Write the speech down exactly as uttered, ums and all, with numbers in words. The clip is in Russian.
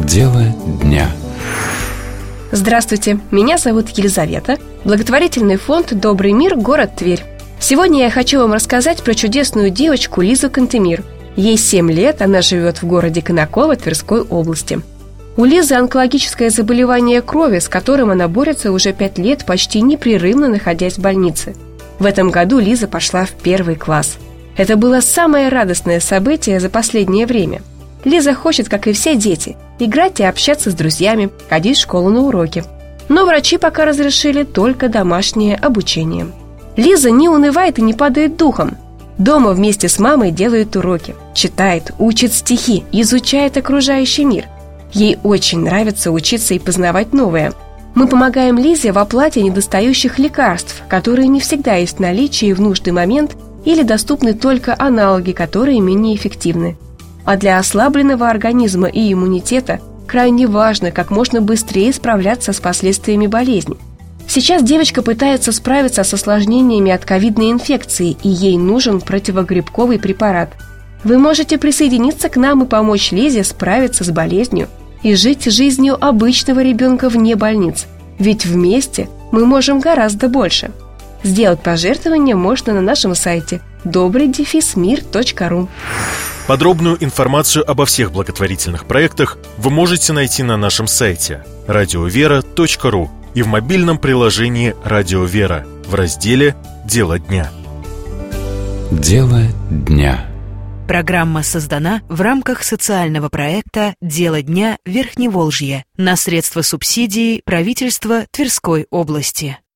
Дело дня. Здравствуйте, меня зовут Елизавета. Благотворительный фонд «Добрый мир», город Тверь. Сегодня я хочу вам рассказать про чудесную девочку Лизу Кантемир. Ей семь лет, она живет в городе Конаково Тверской области. У Лизы онкологическое заболевание крови, с которым она борется уже пять лет, почти непрерывно находясь в больнице. В этом году Лиза пошла в первый класс. Это было самое радостное событие за последнее время. Лиза хочет, как и все дети, играть и общаться с друзьями, ходить в школу на уроки. Но врачи пока разрешили только домашнее обучение. Лиза не унывает и не падает духом. Дома вместе с мамой делает уроки, читает, учит стихи, изучает окружающий мир. Ей очень нравится учиться и познавать новое. Мы помогаем Лизе в оплате недостающих лекарств, которые не всегда есть в наличии в нужный момент или доступны только аналоги, которые менее эффективны. А для ослабленного организма и иммунитета крайне важно как можно быстрее справляться с последствиями болезни. Сейчас девочка пытается справиться с осложнениями от ковидной инфекции, и ей нужен противогрибковый препарат. Вы можете присоединиться к нам и помочь Лизе справиться с болезнью и жить жизнью обычного ребенка вне больниц. Ведь вместе мы можем гораздо больше. Сделать пожертвование можно на нашем сайте добрый дефис мир точка ру. Подробную информацию обо всех благотворительных проектах вы можете найти на нашем сайте радиовера точка ру и в мобильном приложении «Радио Вера» в разделе «Дело дня». Дело дня. Программа создана в рамках социального проекта «Дело дня Верхневолжье» на средства субсидии правительства Тверской области.